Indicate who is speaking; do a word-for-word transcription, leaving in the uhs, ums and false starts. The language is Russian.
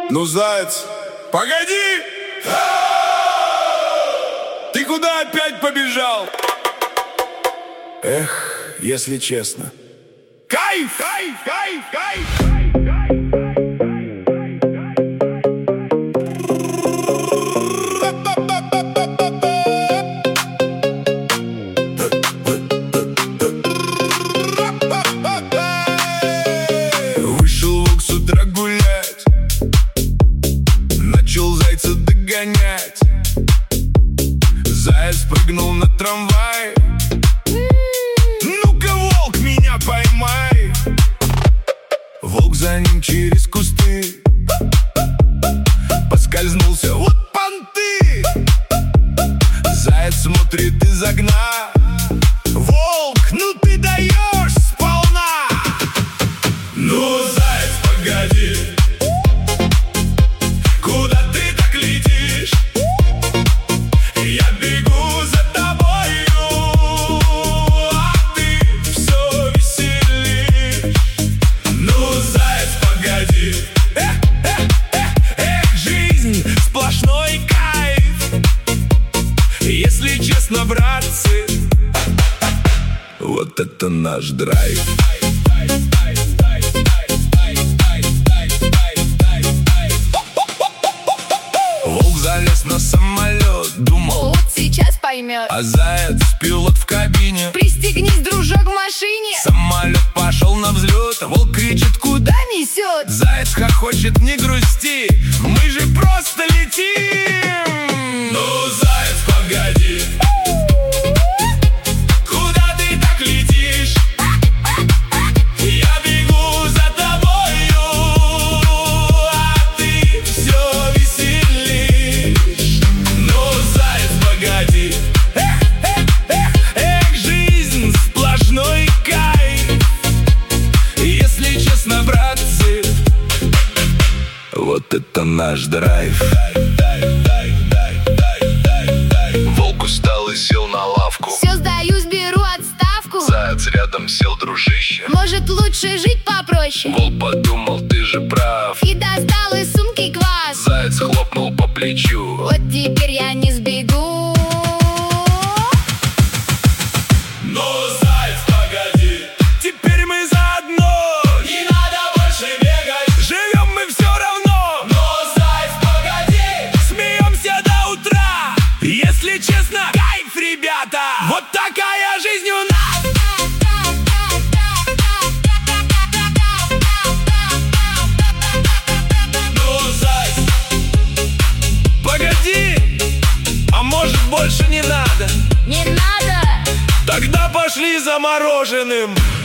Speaker 1: Ну, заяц, погоди! Ты куда опять побежал? Эх, если честно. Кайф! Кайф! Кайф! Кайф! Вышел волк с утра гулять, начал зайца догонять. Заяц прыгнул на трамвай. Ну-ка, волк, меня поймай. Волк за ним через кусты поскользнулся, вот понты. Заяц смотрит из окна. Волк, ну ты даешь сполна. Ну, заяц, погоди, куда ты так летишь? Я бегу за тобою, а ты все веселишь. Ну, заяц, погоди, эх, эх, эх, эх, жизнь сплошной кайф. Если честно, братцы, вот это наш драйв. Волк залез на самолет, думал,
Speaker 2: вот сейчас поймет.
Speaker 1: а заяц пилот в кабине.
Speaker 2: Пристегнись, дружок, в машине.
Speaker 1: Самолет пошел на взлет, волк кричит, куда?
Speaker 2: Несет.
Speaker 1: Заяц хохочет, не грусти, мы же просто летим. Ну, заяц, погоди, куда ты так летишь? Я бегу за тобою, а ты все веселишь. Ну, заяц, погоди, эх, эх, эх, эх, жизнь сплошной кайф. Если честно, братцы, вот это наш драйв. Волк устал и сел на лавку.
Speaker 2: Все, сдаюсь, беру отставку.
Speaker 1: Заяц рядом сел, дружище.
Speaker 2: Может, лучше жить попроще.
Speaker 1: Волк подумал, ты же прав,
Speaker 2: И достал из сумки квас.
Speaker 1: Заяц хлопнул по плечу.
Speaker 2: Вот теперь я не сбегу.
Speaker 1: Но, заяц, погоди, теперь мы заодно. Не надо больше бегать, живем мы все равно. Но, заяц, погоди, смеемся до утра. Если честно, кайф, ребята, вот такая жизнь у нас. Ну, заяц, погоди, а может, больше не надо?
Speaker 2: Не надо.
Speaker 1: Тогда пошли за мороженым.